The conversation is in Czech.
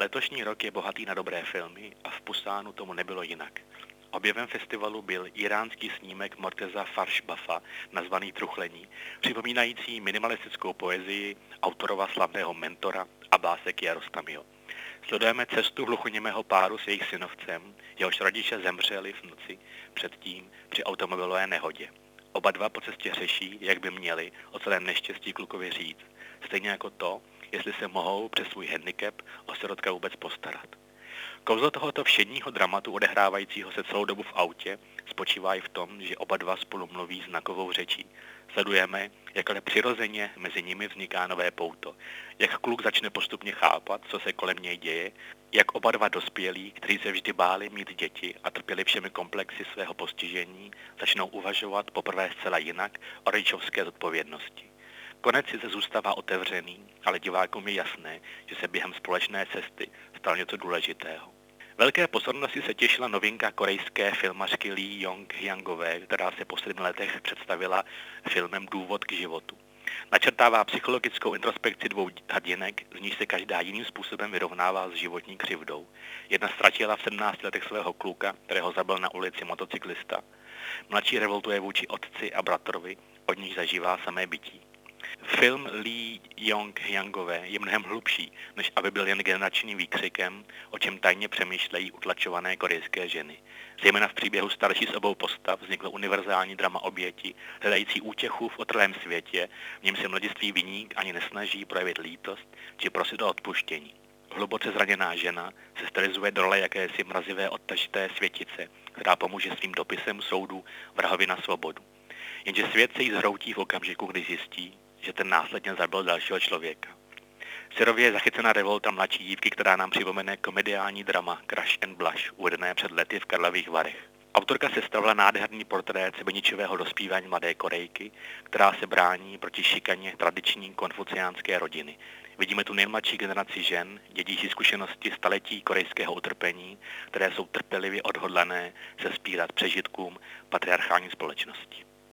Letošní rok je bohatý na dobré filmy a v Pusánu tomu nebylo jinak. Objevem festivalu byl iránský snímek Morteza Farshbafa nazvaný Truchlení, připomínající minimalistickou poezii autorova slavného mentora Abbase Kiarostamiho. Sledujeme cestu hluchoněmého páru s jejich synovcem, jehož rodiče zemřeli v noci předtím při automobilové nehodě. Oba dva po cestě řeší, jak by měli o celém neštěstí klukovi říct, stejně jako to, jestli se mohou přes svůj handicap o sirotka vůbec postarat. Kouzlo tohoto všedního dramatu odehrávajícího se celou dobu v autě spočívá i v tom, že oba dva spolu mluví znakovou řečí. Sledujeme, jak ale přirozeně mezi nimi vzniká nové pouto, jak kluk začne postupně chápat, co se kolem něj děje, jak oba dva dospělí, kteří se vždy báli mít děti a trpěli všemi komplexy svého postižení, začnou uvažovat poprvé zcela jinak o rodičovské zodpovědnosti. Konec sice zůstává otevřený, ale divákům je jasné, že se během společné cesty stalo něco důležitého. Velké pozornosti se těšila novinka korejské filmařky Lee Jong-hyangové, která se po 7 letech představila filmem Důvod k životu. Načrtává psychologickou introspekci dvou hrdinek, z níž se každá jiným způsobem vyrovnává s životní křivdou. Jedna ztratila v 17 letech svého kluka, kterého zabil na ulici motocyklista. Mladší revoltuje vůči otci a bratrovi, od níž zažívá samé bytí. Film Lee Jong-hyangové je mnohem hlubší, než aby byl jen generačním výkřikem, o čem tajně přemýšlejí utlačované korejské ženy. Zejména v příběhu starší z obou postav vzniklo univerzální drama oběti, hledající útěchu v otrlém světě, v něm se mladistvý viník ani nesnaží projevit lítost či prosit o odpuštění. Hluboce zraněná žena se stylizuje do role jakési mrazivé odtažité světice, která pomůže svým dopisem soudu vrahovi na svobodu. Jenže svět se jí zhroutí v okamžiku, kdy zjistí, že ten následně zabil dalšího člověka. Syrově je zachycena revolta mladší dívky, která nám připomene komediální drama Crush and Blush, uvedené před lety v Karlových Varech. Autorka sestavila nádherný portrét sebeničivého dospívání mladé Korejky, která se brání proti šikaně tradiční konfuciánské rodiny. Vidíme tu nejmladší generaci žen, dědící zkušenosti staletí korejského utrpení, které jsou trpělivě odhodlané se spírat přežitkům patriarchální společnosti.